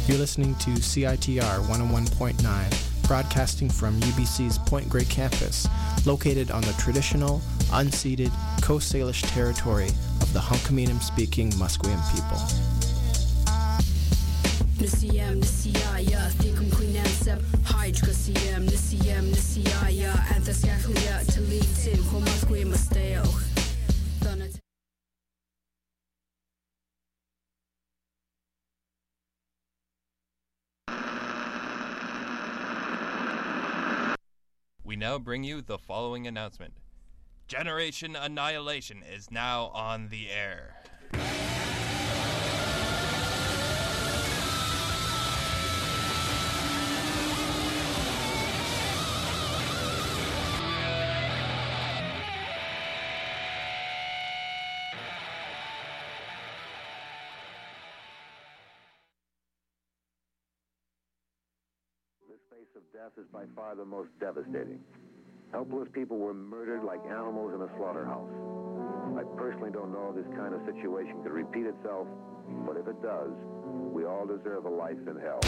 You're listening to CITR 101.9, broadcasting from UBC's Point Grey campus, located on the traditional, unceded Coast Salish territory of the Hunkaminam-speaking Musqueam people. We now bring you the following announcement. Generation Annihilation is now on the air. Of death is by far the most devastating. Helpless people were murdered like animals in a slaughterhouse. I personally don't know if this kind of situation could repeat itself, but if it does, we all deserve a life in hell.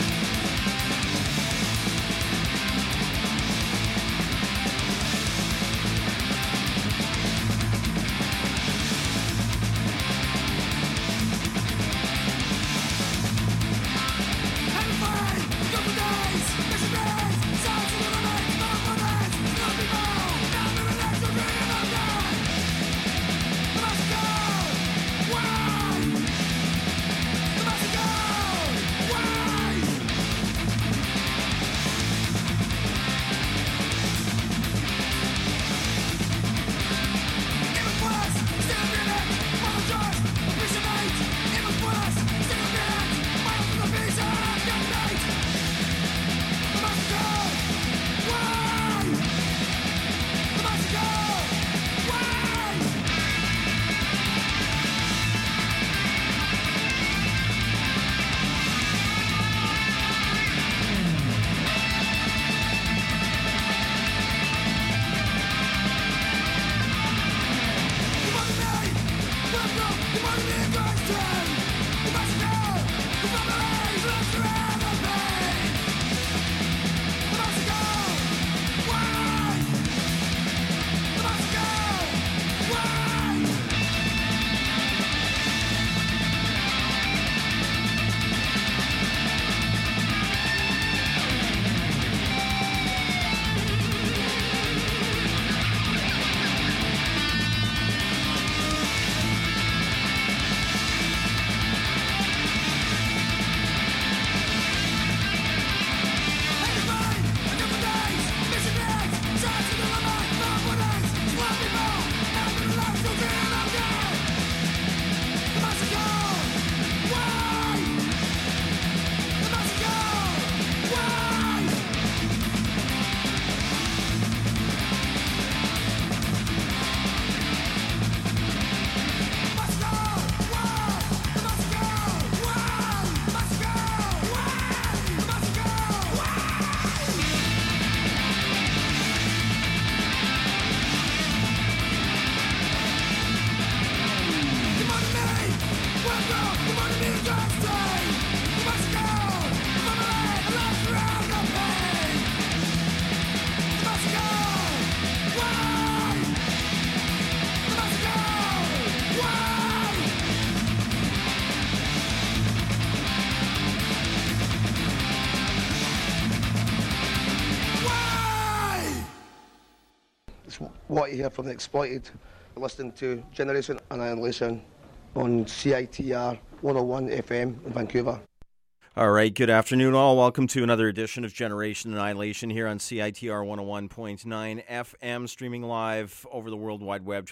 What you hear from the Exploited, listening to Generation Annihilation on CITR 101 FM in Vancouver. All right, good afternoon all. Welcome to another edition of Generation Annihilation here on CITR 101.9 FM, streaming live over the World Wide Web,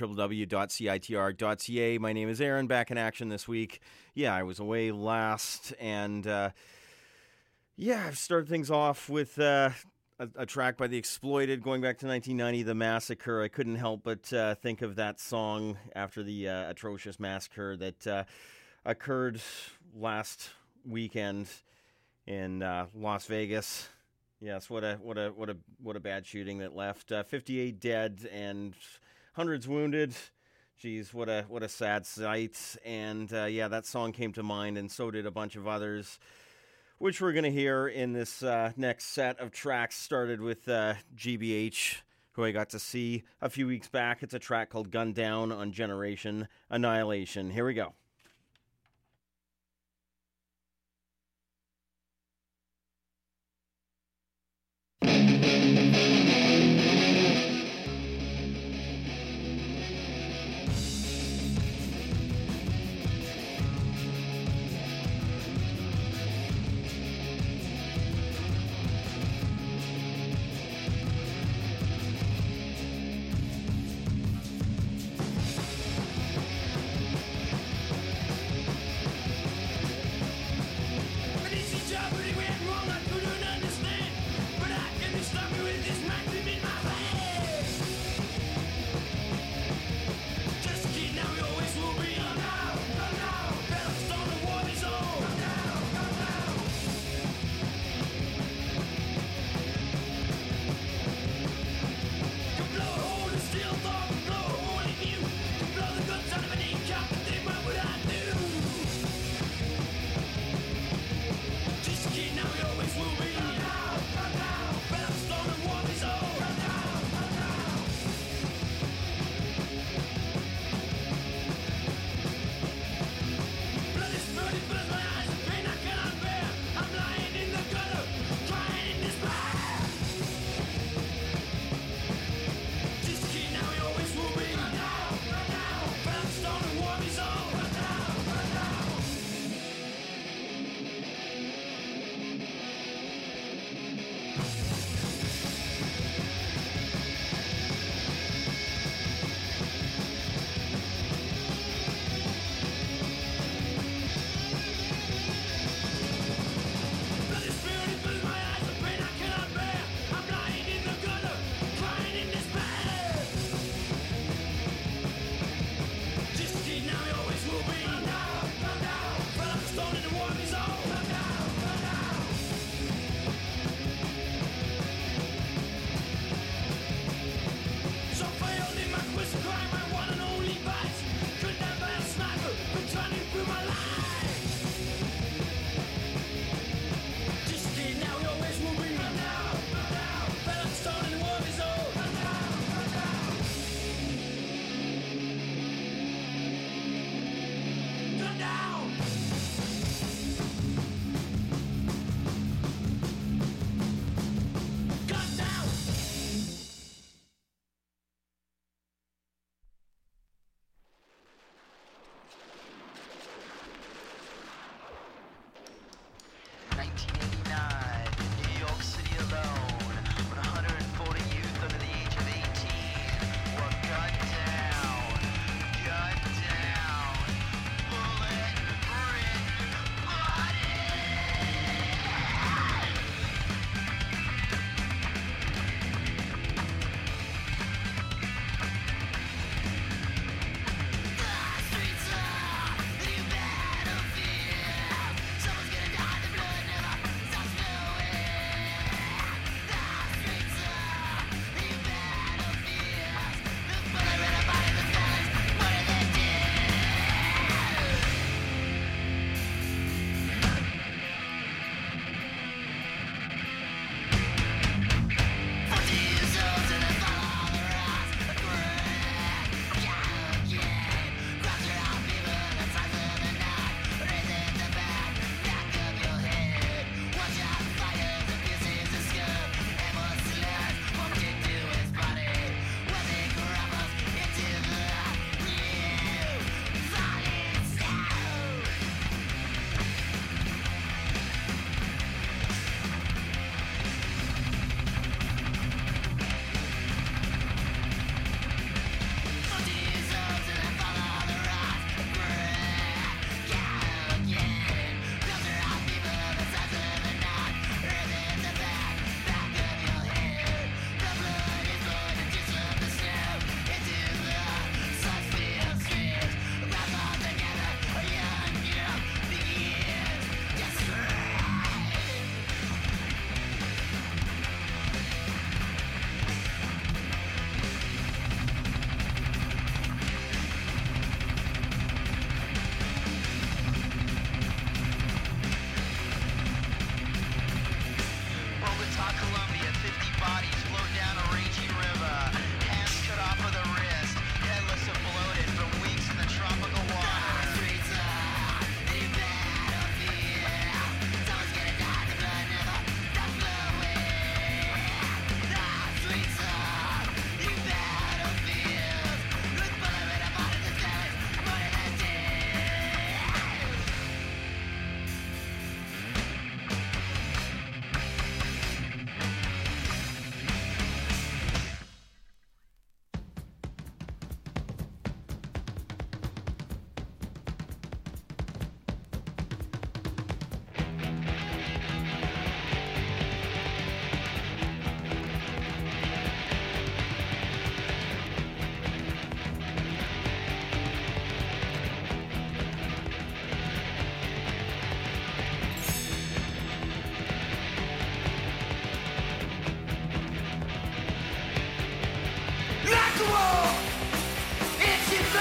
www.citr.ca. My name is Aaron, back in action this week. Yeah, I was away last, and I've started things off with a track by The Exploited going back to 1990, The Massacre. I couldn't help but think of that song after the atrocious massacre that occurred last weekend in Las Vegas. Yes, what a bad shooting that left 58 dead and hundreds wounded. Geez, what a sad sight. And that song came to mind, and so did a bunch of others. which we're going to hear in this next set of tracks. Started with GBH, who I got to see a few weeks back. It's a track called Gun Down on Generation Annihilation. Here we go.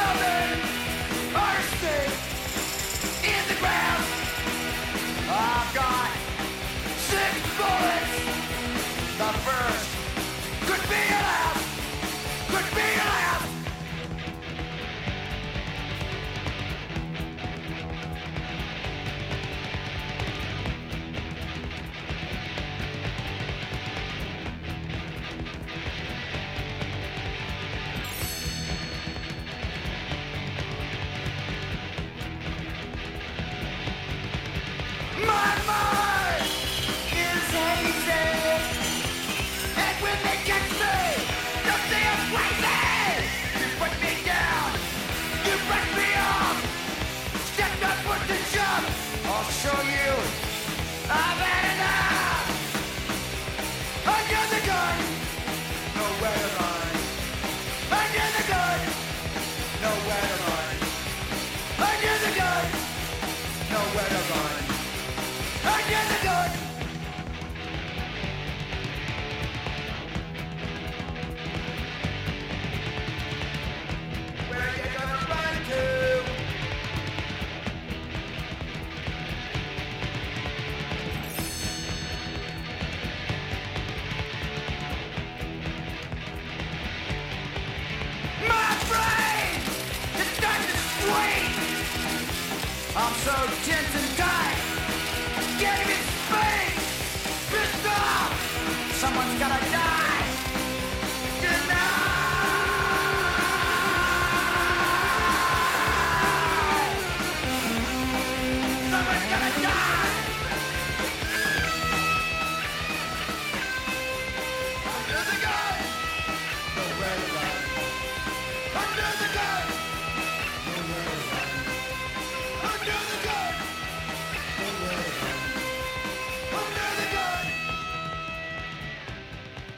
building or a stake in the ground. I've got 6 bullets. The first could be your last, could be your last. My mind is hazy, and when they catch me, they'll say I'm crazy. You put me down, you brush me off, step backward to jump. I'll show you I've had enough. Under the gun, nowhere to run. Under the gun, nowhere to run. Under the gun, nowhere to run. Under the gun. Where you gonna run to? My brain is starting to swing. I'm so tense and tight. Get me space! Pissed off! Someone's gotta die! Tonight! Someone's gonna die! Under the gun! Nowhere to run. Under the gun! Nowhere to run. Under the gun! Nowhere to run. Under the gun!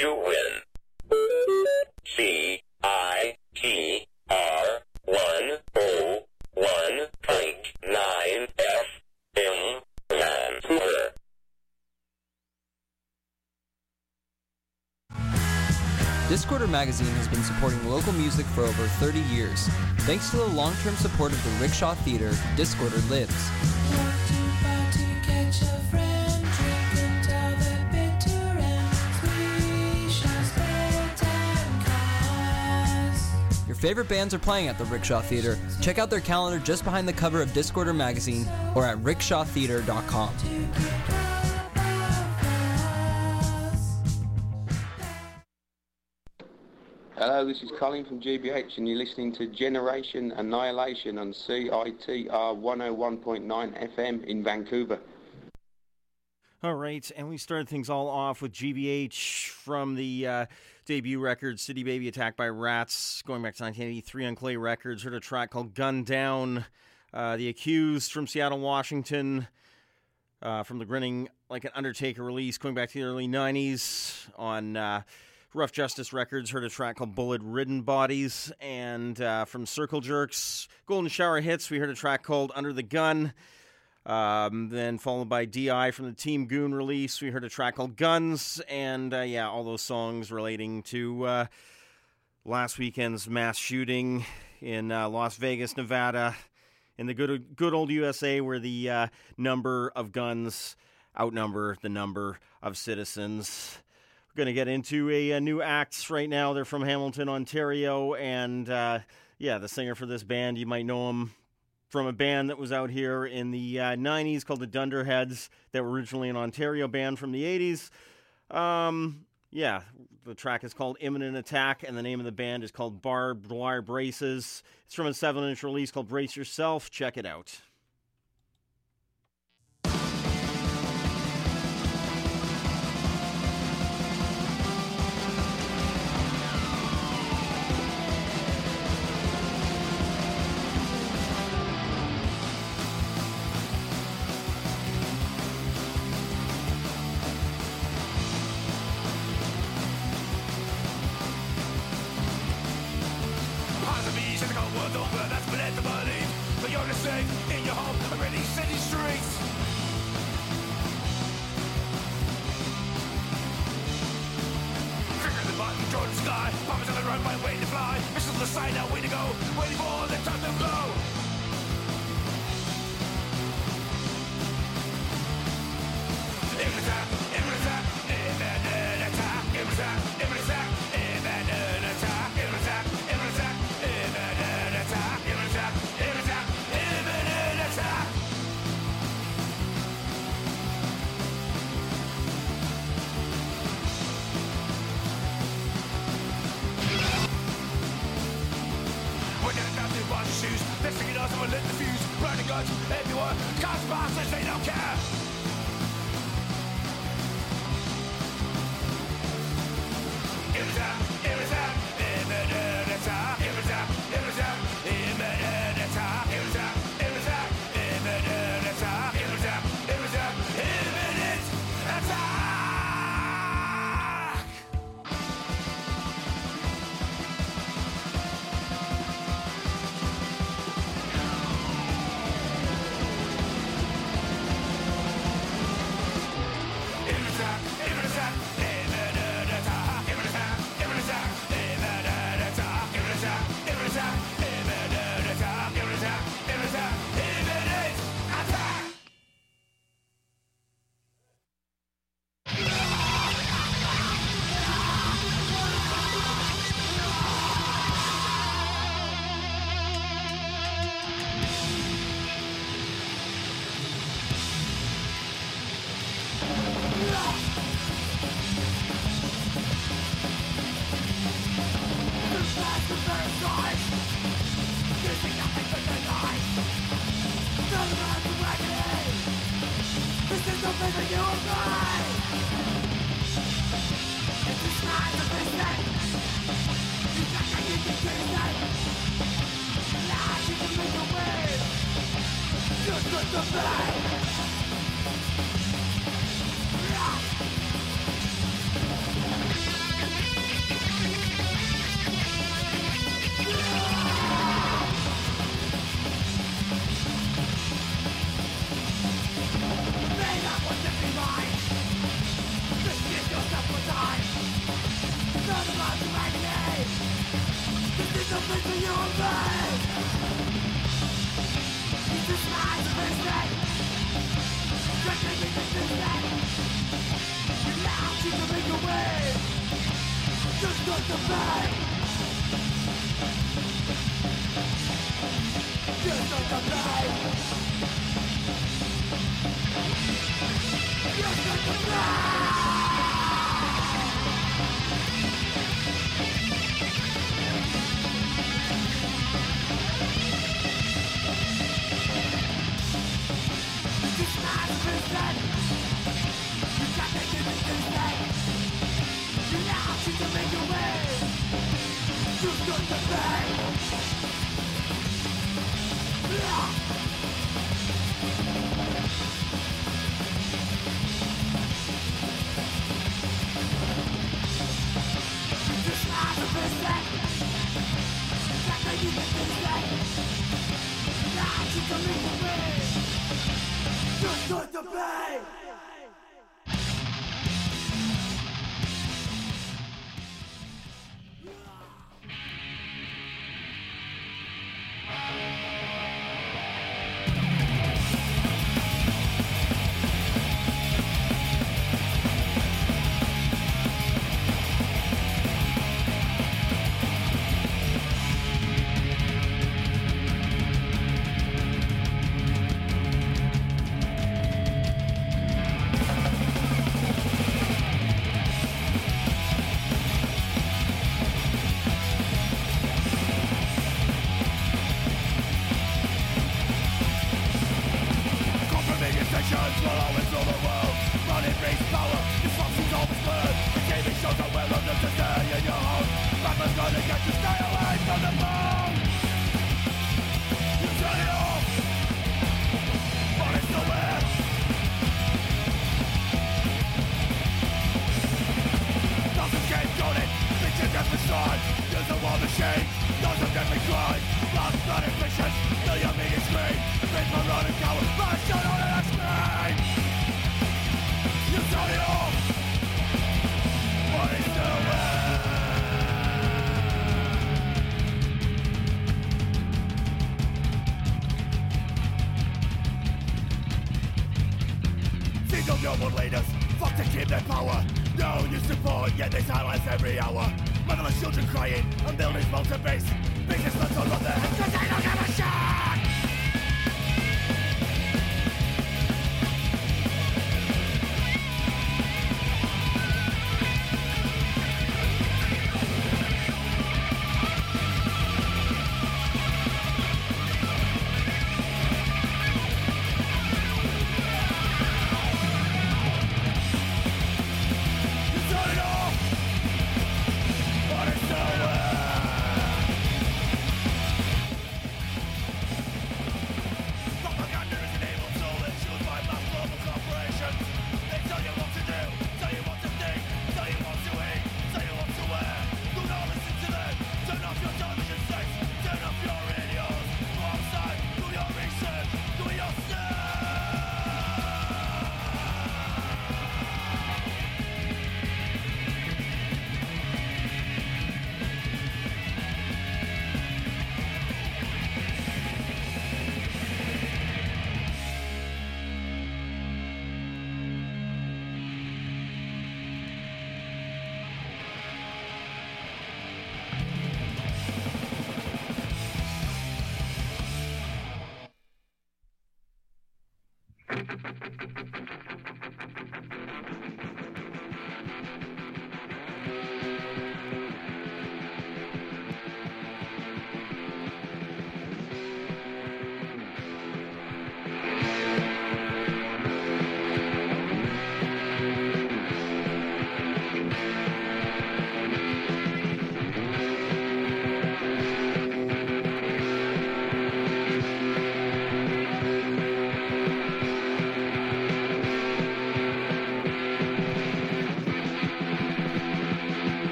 you win. CITR 101.9 FM Vancouver. Discorder Magazine has been supporting local music for over 30 years. Thanks to the long-term support of the Rickshaw Theatre, Discorder lives. Your favorite bands are playing at the Rickshaw Theatre. Check out their calendar just behind the cover of Discorder Magazine or at rickshawtheatre.com. Hello, this is Colin from GBH and you're listening to Generation Annihilation on CITR 101.9 FM in Vancouver. All right, and we started things all off with GBH from the debut record City Baby Attacked by Rats, going back to 1983 on Clay Records. Heard a track called Gun Down. The Accused from Seattle, Washington, from the Grinning Like an Undertaker release, going back to the early 90s on Rough Justice Records. Heard a track called Bullet Ridden Bodies. And from Circle Jerks, Golden Shower Hits, we heard a track called Under the Gun. Then followed by D.I. from the Team Goon release. We heard a track called Guns, and all those songs relating to last weekend's mass shooting in Las Vegas, Nevada, in the good old USA, where the number of guns outnumber the number of citizens. We're going to get into a new act right now. They're from Hamilton, Ontario, and the singer for this band, you might know him from a band that was out here in the 90s called the Dunderheads, that were originally an Ontario band from the 80s. The track is called Imminent Attack, and the name of the band is called Barbed Wire Braces. It's from a 7-inch release called Brace Yourself. Check it out. In your home, I'm in these city streets. Trigger the button, draw the sky. Bombers on the runway, waiting to fly. Missiles the sign out, way to go. Waiting for the time to blow. Imminent attack, imminent attack, imminent attack, imminent attack, imminent attack, imminent attack, imminent attack, imminent attack, imminent attack, imminent attack, imminent attack, imminent attack. We're getting down to wash your shoes. They're sticking us, someone lit the fuse. Burning guns everywhere. Cops, bosses, they don't care.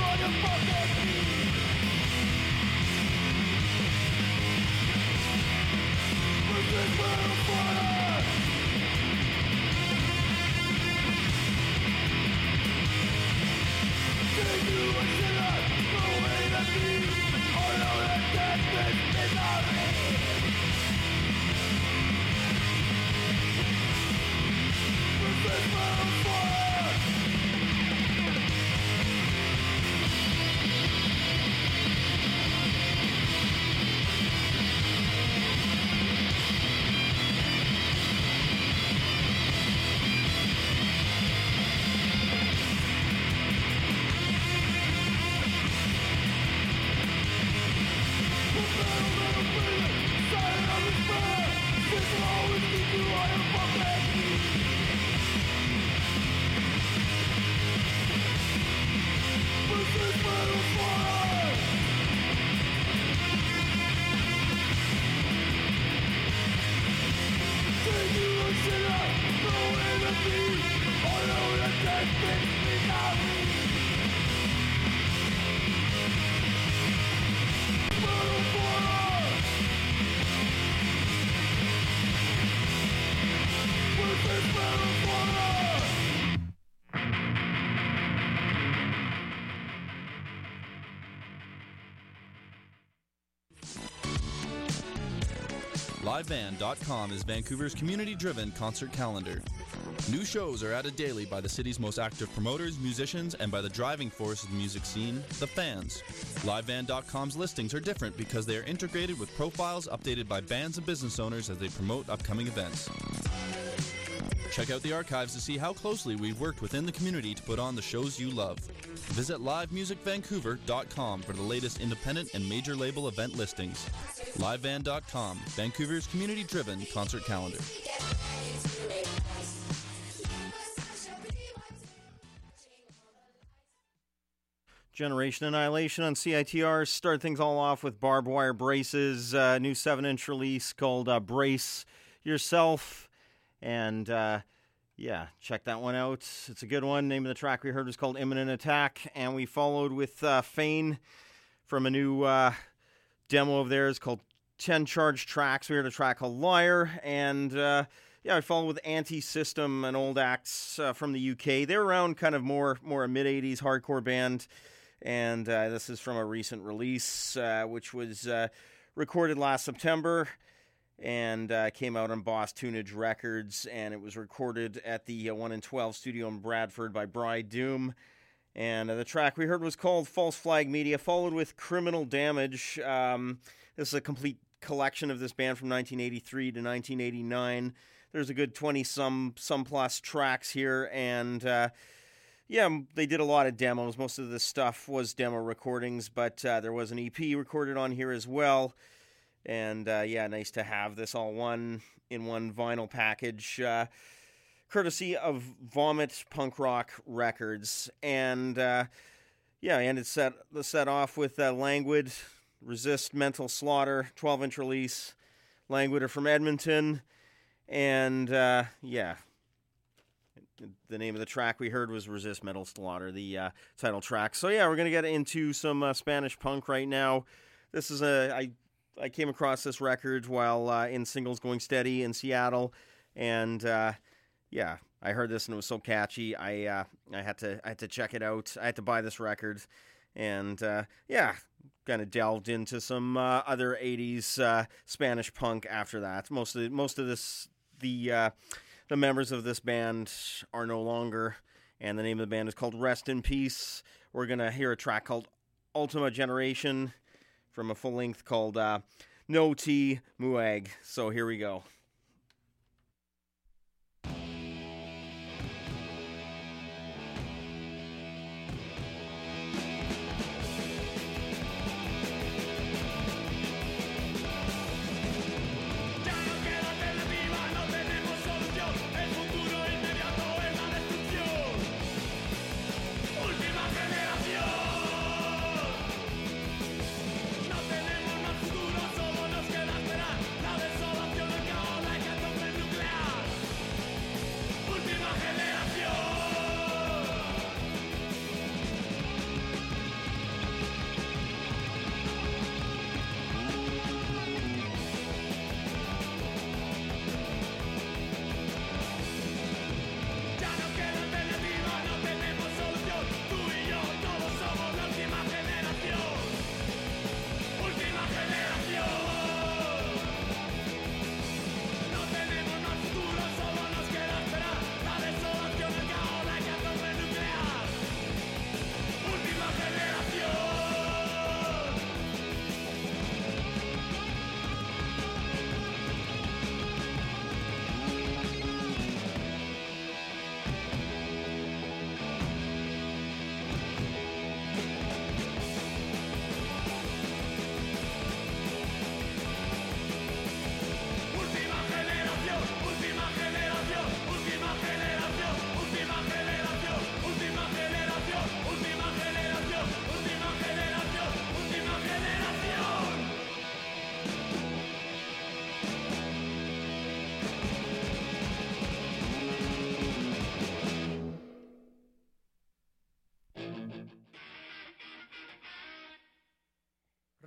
LiveBand.com is Vancouver's community-driven concert calendar. New shows are added daily by the city's most active promoters, musicians, and by the driving force of the music scene, the fans. LiveBand.com's listings are different because they are integrated with profiles updated by bands and business owners as they promote upcoming events. Check out the archives to see how closely we've worked within the community to put on the shows you love. Visit livemusicvancouver.com for the latest independent and major label event listings. LiveBand.com, Vancouver's community-driven concert calendar. Generation Annihilation on CITR. Start things all off with Barbed Wire Braces, new 7-inch release called Brace Yourself. And yeah, check that one out. It's a good one. Name of the track we heard was called Imminent Attack. And we followed with Fane from a new demo of theirs called 10 Charged Tracks. We heard a track called Liar. And yeah, I followed with Anti-System, an old act from the UK. They're around kind of more a mid-80s hardcore band. And this is from a recent release, which was recorded last September and came out on Boss Tunage Records. And it was recorded at the 1 in 12 studio in Bradford by Bride Doom. And the track we heard was called False Flag Media, followed with Criminal Damage. This is a complete collection of this band from 1983 to 1989. There's a good 20-some plus tracks here, and yeah, they did a lot of demos. Most of the stuff was demo recordings, but there was an EP recorded on here as well. And yeah, nice to have this all in one vinyl package, courtesy of Vomit Punk Rock Records. And yeah, I ended the set off with Languid, Resist Mental Slaughter, 12-inch release. Languid are from Edmonton. And yeah, the name of the track we heard was Resist Mental Slaughter, the title track. So yeah, we're going to get into some Spanish punk right now. This is I came across this record while in Singles Going Steady in Seattle, and yeah, I heard this and it was so catchy. I had to check it out. I had to buy this record, and yeah, kind of delved into some other 80s Spanish punk after that. Most of this the members of this band are no longer, and the name of the band is called Rest in Peace. We're gonna hear a track called Ultima Generation from a full length called No T Mueg. So here we go. No tenemos más futuro, solo nos queda esperar la desolación.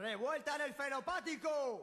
Revuelta en el fenopático.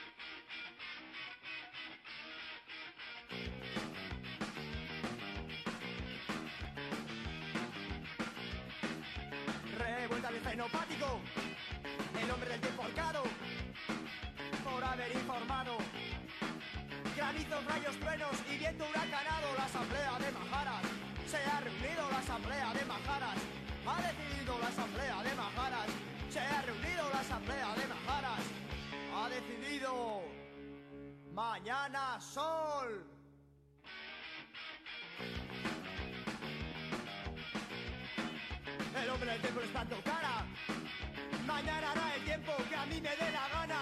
Revuelta en el fenopático. El hombre del tiempo arcado por haber informado. Granizos, rayos, truenos y viento huracanado. La asamblea de Majaras se ha reunido. La asamblea de Majaras ha decidido. La asamblea de Majaras se ha reunido. La asamblea de Majaras ha decidido. Mañana sol. El hombre del tiempo está en tu cara. Mañana hará el tiempo que a mí me dé la gana.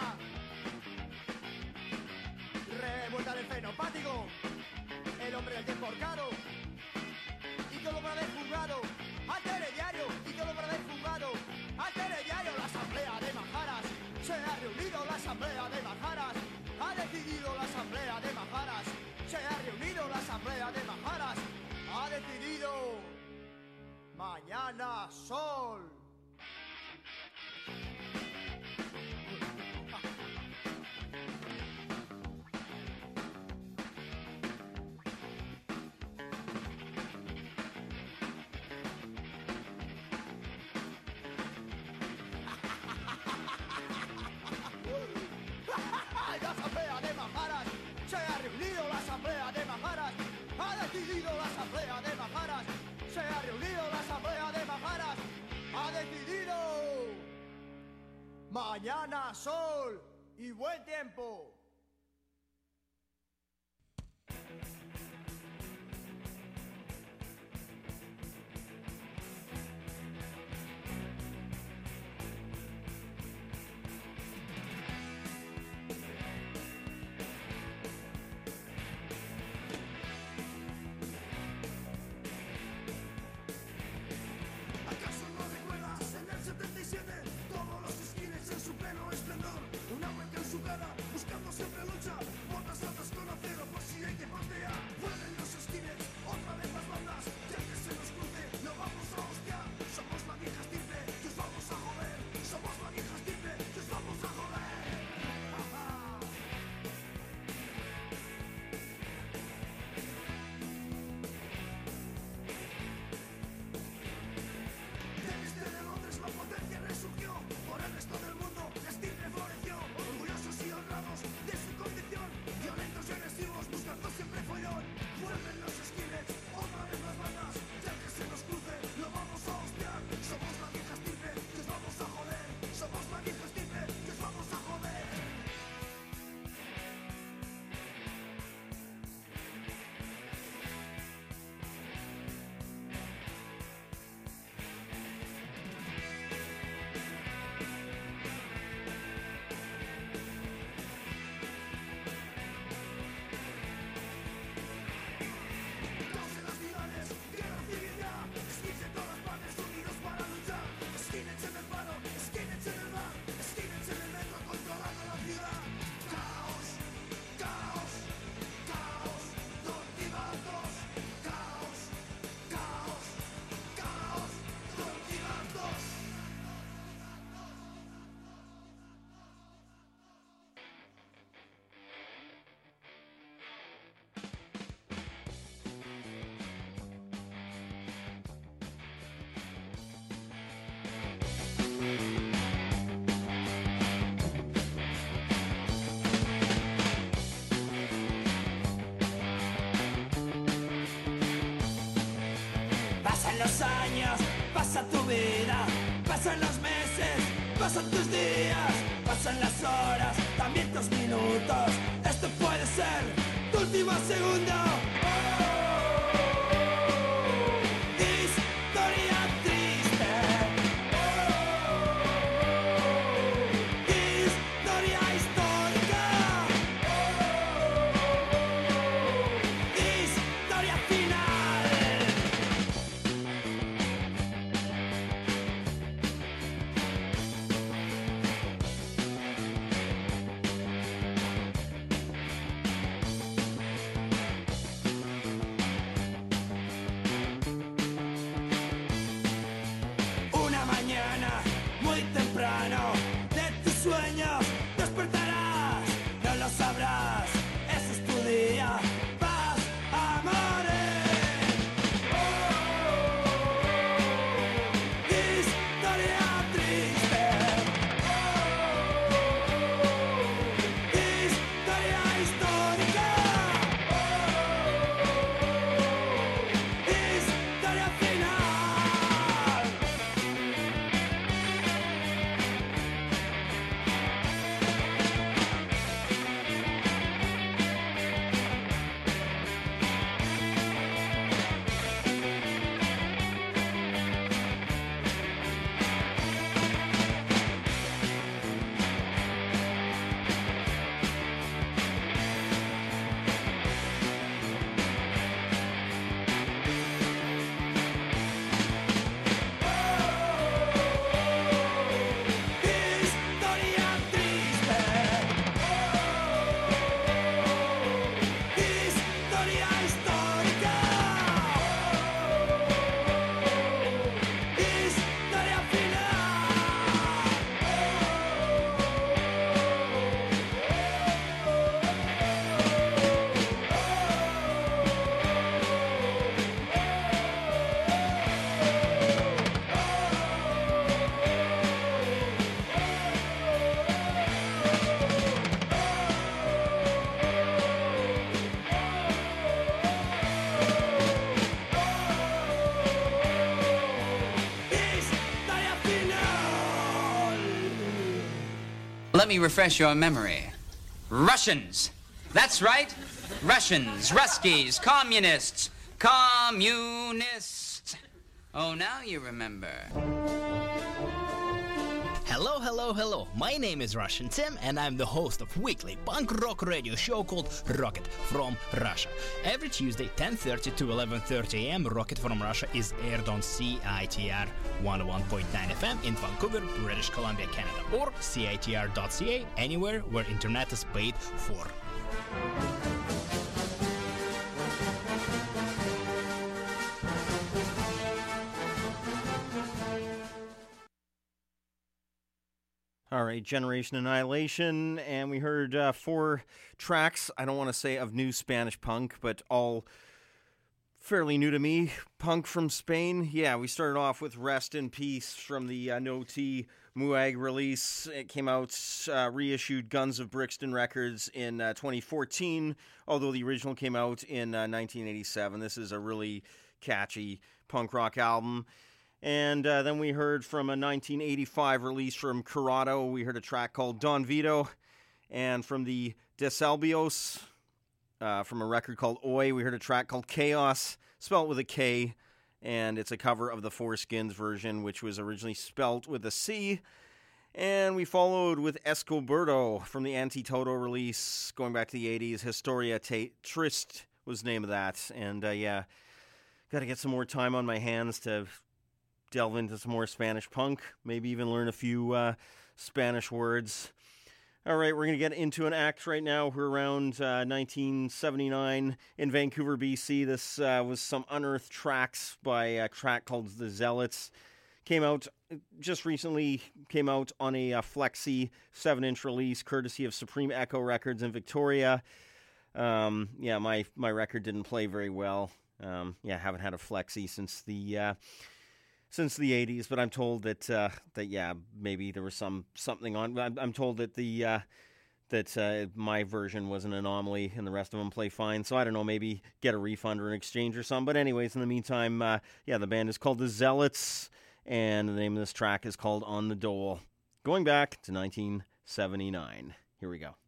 Revuelta del fenopático. El hombre del tiempo horcado. Y todo por haber jugado al telediario. Y todo por haber jugado al telediario. La asamblea de Majaras se ha reunido. La asamblea de Majaras ha decidido. La asamblea de Majaras se ha reunido. La asamblea de Majaras ha decidido. Mañana sol. La asamblea de Majaras se ha reunido. La asamblea de Majaras ha decidido. La asamblea de Majaras se ha reunido. La asamblea de Majaras ha decidido. Mañana sol y buen tiempo. ¿Acaso no recuerdas en el 77 todos los skinheads en su pleno esplendor? Una hueca en su cara, buscando siempre lucha, botas altas con acero por si hay que patear. Vuelven los skinheads, otra vez las bandas, ya que se nos cruce, no vamos a hostiar. Somos la vieja estirpe, que os vamos a joder. Somos la vieja estirpe, que os vamos a joder. Del este de Londres la potencia resurgió, por el resto del mundo la estirpe floreció. Orgullosos y honrados de su condición, violentos y agresivos buscando siempre follón. Vuelven los skinheads, otra vez las bandas, ya que se nos cruce, lo vamos a hostiar. Somos la vieja estirpe, que os vamos a joder. Somos la vieja estirpe, que os vamos a joder. Caos en las ciudades, guerra civil ya. Skins de todas partes unidos para luchar. Skinheads en el paro, skinheads en el bar, skinheads en el metro controlando la ciudad. Caos, caos, caos, tortivatos. Caos, caos, caos, tortivatos. Pasan los años, pasa tu vida, pasan los meses, pasan tus días, pasan las horas, también tus minutos. Esto puede ser tu último segundo. Historia triste. Historia histórica. Historia final. memoria histórica. Historia Let me refresh your memory. Russians. That's right. Russians, Ruskies, communists. Communists. Oh, now you remember. Hello, hello, hello. My name is Russian Tim, and I'm the host of weekly punk rock radio show called Rocket from Russia. Every Tuesday, 10:30 to 11:30 a.m., Rocket from Russia is aired on CITR 101.9 FM in Vancouver, British Columbia, Canada, or CITR.ca, anywhere where internet is paid for. All right, Generation Annihilation, and we heard 4 tracks, I don't want to say of new Spanish punk, but all fairly new to me. Punk from Spain. Yeah, we started off with Rest in Peace from the No T Muag release. It came out, reissued Guns of Brixton Records in 2014, although the original came out in 1987. This is a really catchy punk rock album. And then we heard from a 1985 release from Corrado. We heard a track called Don Vito. And from the Desalbios, from a record called Oi, we heard a track called Chaos, spelt with a K. And it's a cover of the Four Skins version, which was originally spelt with a C. And we followed with Escoberto from the Anti-Toto release, going back to the 80s. Historia Trist was the name of that. And yeah, got to get some more time on my hands to delve into some more Spanish punk, maybe even learn a few Spanish words. All right, we're going to get into an act right now. We're around 1979 in Vancouver, BC. This was some unearthed tracks by a track called The Zealots. Came out just recently, came out on a Flexi 7-inch release, courtesy of Supreme Echo Records in Victoria. Yeah, my record didn't play very well. Yeah, haven't had a Flexi since the 80s, but I'm told that yeah, maybe there was something on. I'm told that that my version was an anomaly and the rest of them play fine. So I don't know, maybe get a refund or an exchange or something. But anyways, in the meantime, yeah, the band is called The Zealots, and the name of this track is called On the Dole. Going back to 1979. Here we go.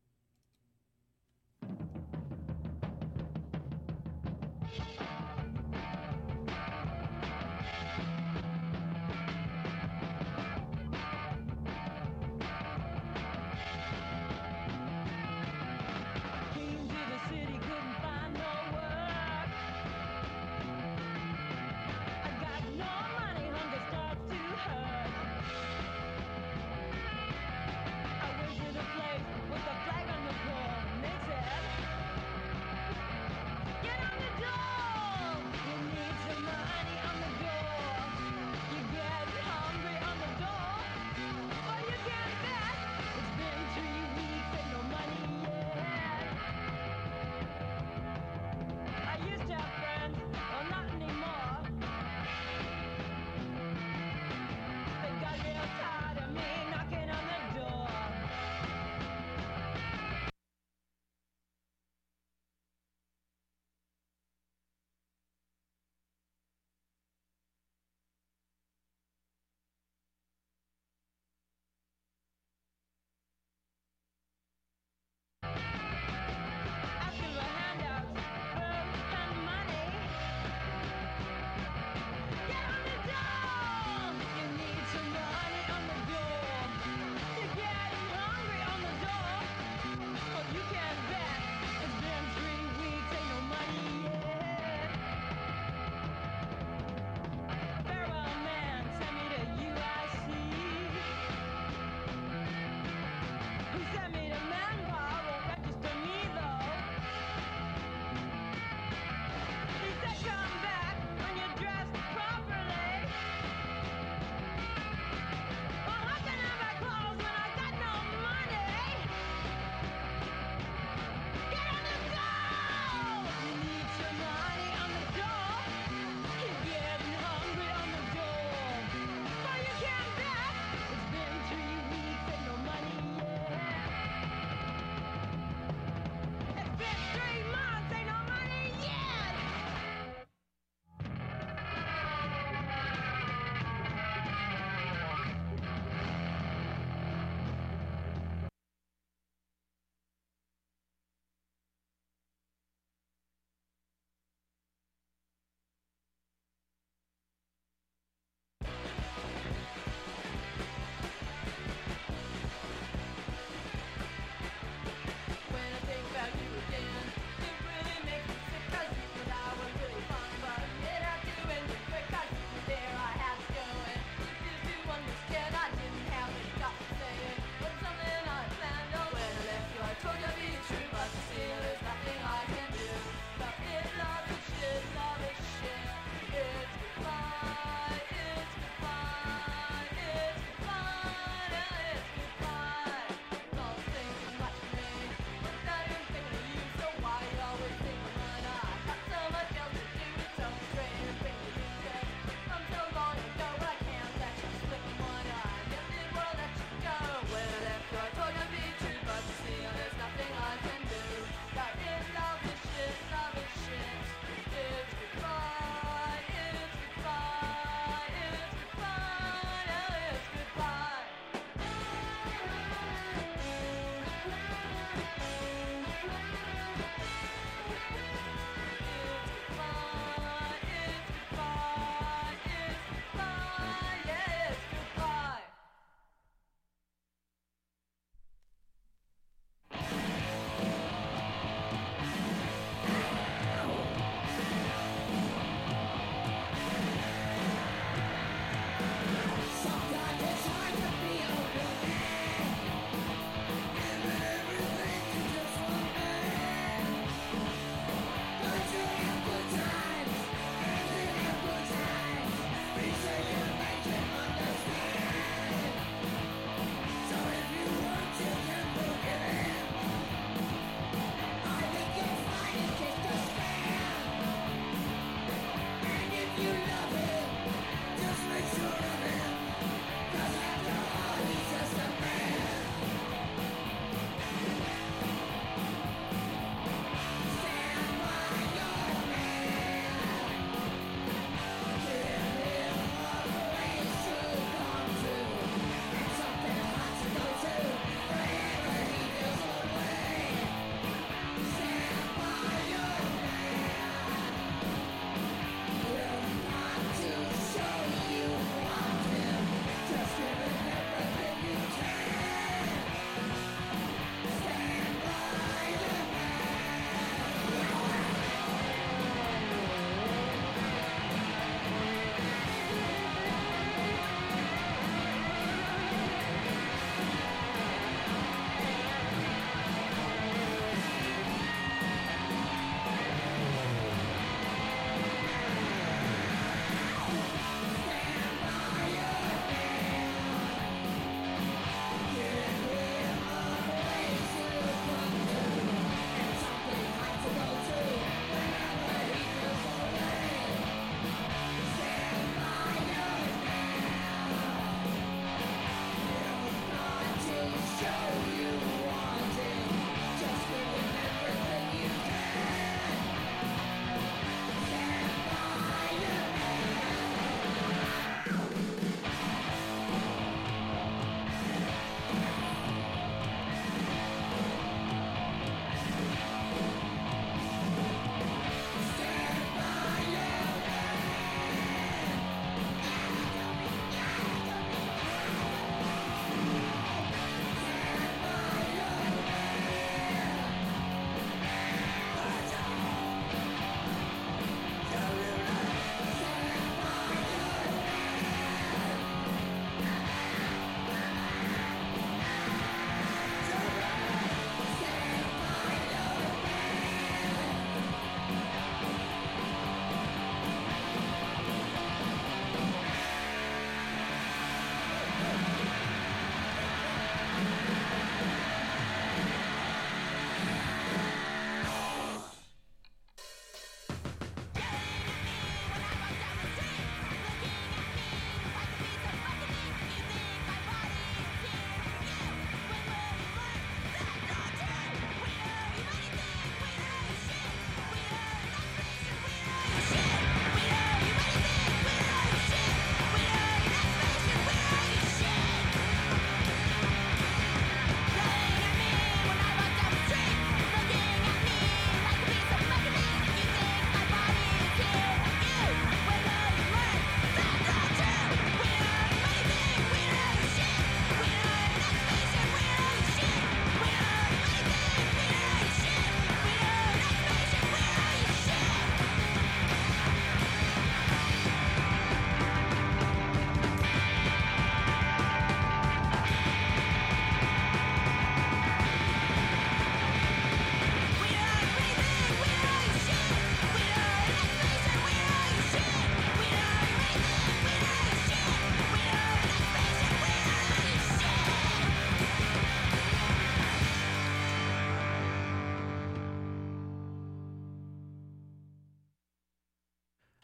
With the flag on the floor, knitted. Get on the door!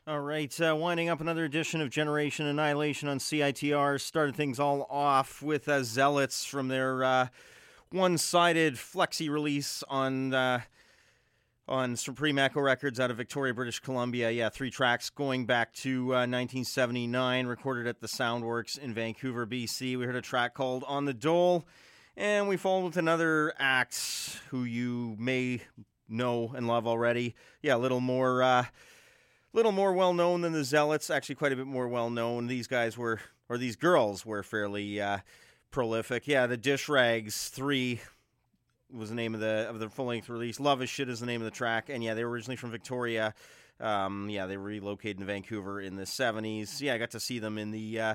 All right, winding up another edition of Generation Annihilation on CITR. Started things all off with Zealots from their one-sided flexi release on Supreme Echo Records out of Victoria, British Columbia. Yeah, 3 tracks going back to 1979, recorded at the Soundworks in Vancouver, BC. We heard a track called On the Dole, and we followed with another act who you may know and love already. Yeah, a little more well-known than the Zealots, actually quite a bit more well-known. These girls were fairly prolific. Yeah, the Dish Rags 3 was the name of the full-length release. Love Is Shit is the name of the track, and yeah, they were originally from Victoria. They were relocated in Vancouver in the 70s. Yeah, I got to see them in the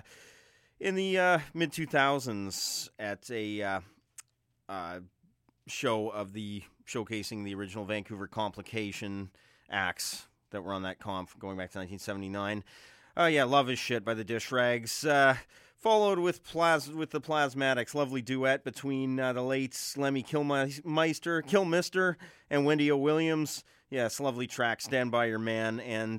mid-2000s at a show of showcasing the original Vancouver Complication acts that were on that comp going back to 1979. Love Is Shit by the Dish Rags. Followed with the Plasmatics, lovely duet between the late Lemmy Kilmister and Wendy O. Williams. Yes, lovely track, Stand By Your Man. And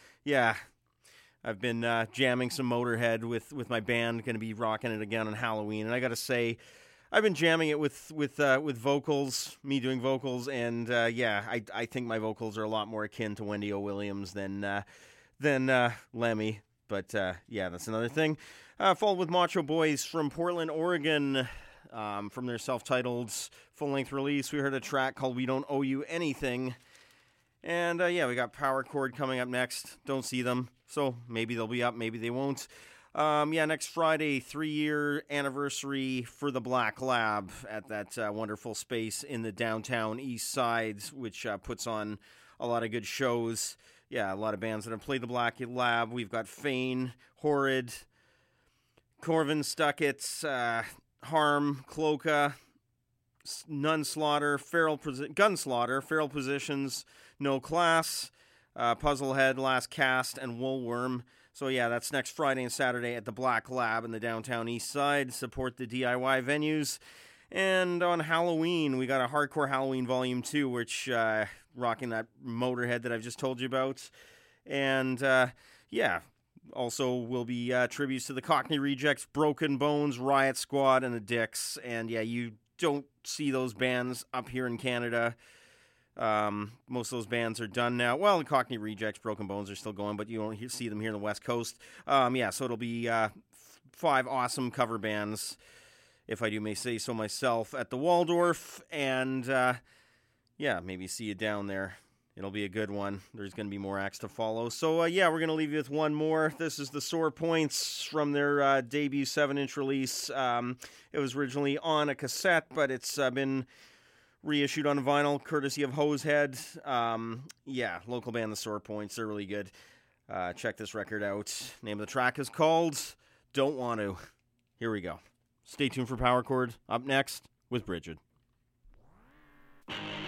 I've been jamming some Motorhead with my band, going to be rocking it again on Halloween. And I got to say, I've been jamming it with vocals, me doing vocals, and I think my vocals are a lot more akin to Wendy O. Williams than Lemmy. But that's another thing. Followed with Macho Boys from Portland, Oregon, from their self-titled full-length release. We heard a track called We Don't Owe You Anything. And we got Power Chord coming up next. Don't see them, so maybe they'll be up, maybe they won't. Next Friday, 3-year anniversary for the Black Lab at that wonderful space in the downtown east side, which puts on a lot of good shows. Yeah, a lot of bands that have played the Black Lab. We've got Fane, Horrid, Corvin, Stuckett, Harm, Cloaca, Nunslaughter, Gunslaughter, Feral Positions, No Class, Puzzlehead, Last Cast, and Woolworm. So yeah, that's next Friday and Saturday at the Black Lab in the downtown east side. Support the DIY venues. And on Halloween, we got a Hardcore Halloween Volume 2, which rocking that Motorhead that I've just told you about. And also will be tributes to the Cockney Rejects, Broken Bones, Riot Squad, and the Dicks. And yeah, you don't see those bands up here in Canada. Most of those bands are done now. Well, the Cockney Rejects, Broken Bones are still going, but you don't see them here on the West Coast. So it'll be 5 awesome cover bands, if I do may say so myself, at the Waldorf. And maybe see you down there. It'll be a good one. There's going to be more acts to follow. So, we're going to leave you with one more. This is the Sore Points from their debut 7-inch release. It was originally on a cassette, but it's been reissued on vinyl, courtesy of Hosehead. Local band, the Sore Points. They're really good. Check this record out. Name of the track is called Don't Want To. Here we go. Stay tuned for Power Chord. Up next with Bridget.